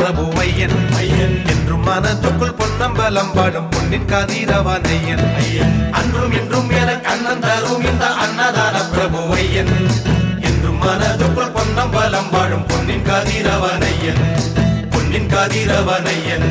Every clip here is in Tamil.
பிரபுவையன் ஐயன் என்றும் மனதுக்குள் பொன்னம்பலம் பாடும் பொன்னின் கதிரவனையன் ஐயன் அன்றும் இன்றும் என கண்ணன் தரும் இந்த அன்னதான பிரபுவையன் என்றும் மனதுக்குள் பொன்னம்பலம் பாடும் பொன்னின் கதிரவனையன் பொன்னின் கதிரவனையன்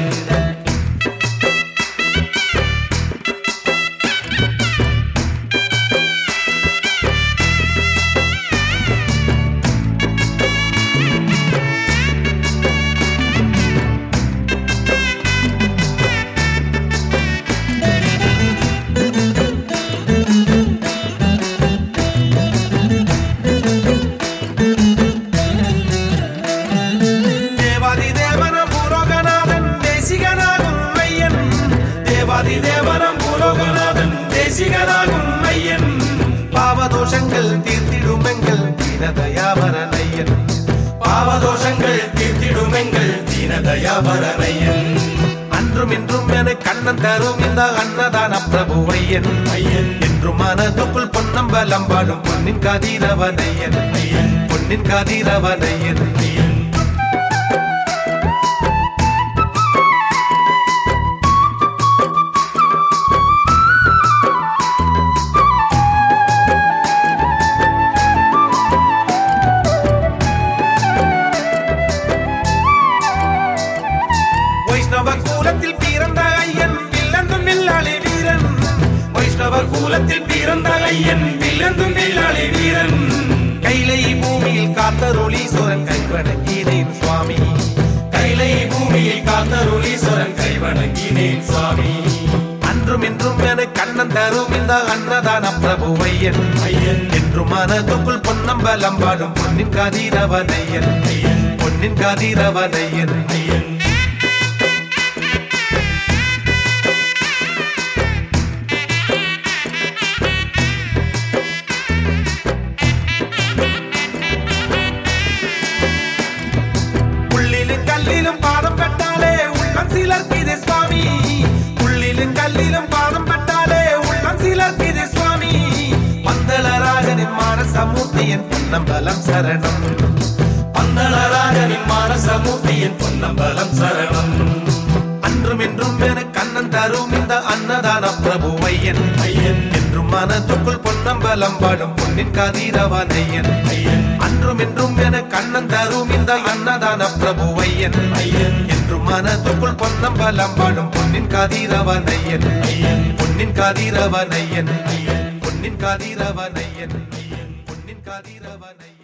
தேவனம் பூலோகநாதன் தேசிகனாகும் ஐயன் பாவதோஷங்கள் தீர்த்திடுமெங்கள் தீனதயாபரனையன் பாவதோஷங்கள் தீர்த்திடுமெங்கள் தீனதயாபரனையன் அன்றும் இன்றும் என கண்ணன் தரும் இந்த அன்னதான பிரபுவையன் ஐயன் என்றும் மனதுக்குள் பொன்னம்பலம் பாடும் பொன்னின் கதிரவனையன் ஐயன் பொன்னின் கதிரவனையன் ஐயன் கூலத்தில் பிறந்த ஐயன் வில்லந்தும் வில்லாளி வீரன் வைஷ்ணவர் கூலத்தில் பிறந்த ஐயன் வில்லந்தும் வில்லாளி வீரன் கைலை பூமியில் காத்தருளீஸ்வரன் கைவணங்கினேன் சுவாமி கைலை பூமியில் காத்தருளீஸ்வரன் கைவணங்கினேன் சுவாமி அன்றும் இன்றும் என கண்ணன் தரும் இந்த அன்னதான பிரபுவையன் ஐயன் என்றும் மனதுக்குள் பொன்னம்பலம் பாடும் பொன்னின் கதிரவனையன் ஐயன் பொன்னின் கதிரவனையன் ஐயன் கல்லிலும் பாதம் பட்டாலே உள்ளம் சிலர்க்கிது சுவாமி புள்ளிலும் கல்லிலும் பாதம் பட்டாலே உள்ளம் சிலர்க்கிது சுவாமி பந்தளராஜனின் மானசமூர்த்தியின் பொன்னம்பலம் சரணம் பந்தளராஜனின் மானசமூர்த்தியின் பொன்னம்பலம் சரணம் அன்றும் இன்றும் என கண்ணன் தரும் இந்த அன்னதான பிரபுவையன் ஐயன் என்றும் மனதுக்குள் பொன்னம்பலம் பாடும் பொன்னின் கதிரவனையன் ஐயன் அன்றும் இன்றும் என கண்ணன் தரும் இந்த அன்னதான பிரபுவையன் ஐயன் என்றும் மனதுக்குள் பொன்னம்பலம் பாடும் பொன்னின் கதிரவனையன் ஐயன் பொன்னின் கதிரவனையன் ஐயன் பொன்னின் கதிரவனையன் ஐயன் பொன்னின் கதிரவனையன்